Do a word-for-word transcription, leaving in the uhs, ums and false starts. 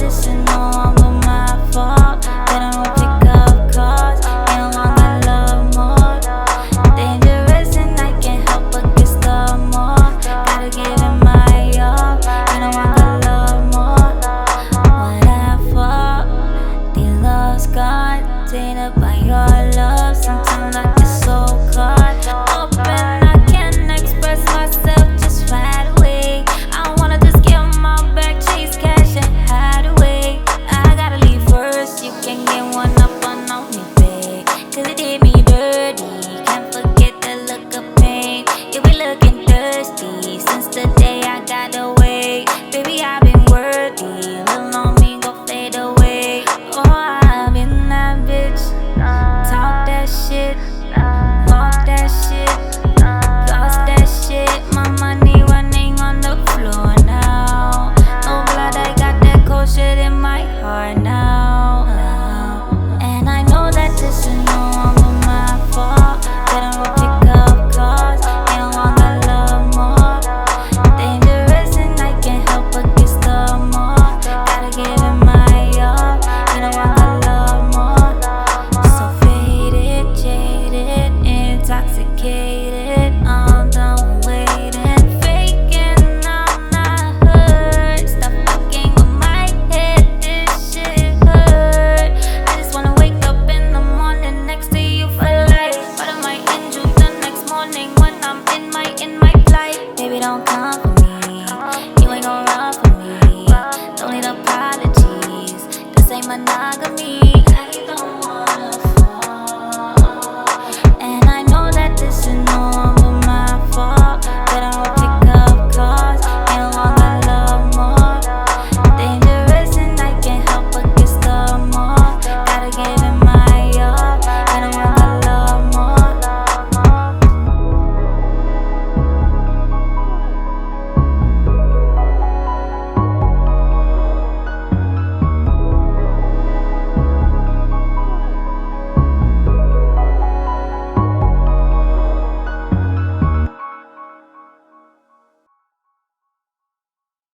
this is no longer my fault. That I don't pick up calls, ain't no longer love more. Dangerous and I can't help but get stuck more. Gotta give it my all, ain't no longer love more. What I for? The love's gone, tainted by your love. Sometimes I get so caught up and I can't express myself just right away. I wanna just get on my back, chase cash and hide away. I gotta leave first, you can get one up on me, babe. Cause it did me dirty, can't forget the look of pain. You be looking thirsty since the day I got away. Baby, I've been worthy, little on me go fade away. Oh, I've been that bitch, talk that shit, walk that shit, lost that shit. My money running on the floor now. No blood, I got that cold shit in my heart now. And I know that this is no longer my fault. That I don't pick up calls, ain't no longer love more. Dangerous and I can't help but get stuck more. Gotta give it my all, ain't no longer love more. So faded, jaded, intoxicated. I'm done waiting, faking I'm not hurt. Stop fucking with my head, this shit hurt. I just wanna wake up in the morning next to you for life. But I might end you the next morning when I'm in my, in my flight. Baby, don't come for me, you ain't gon' run for me. Don't need apologies, this ain't monogamy.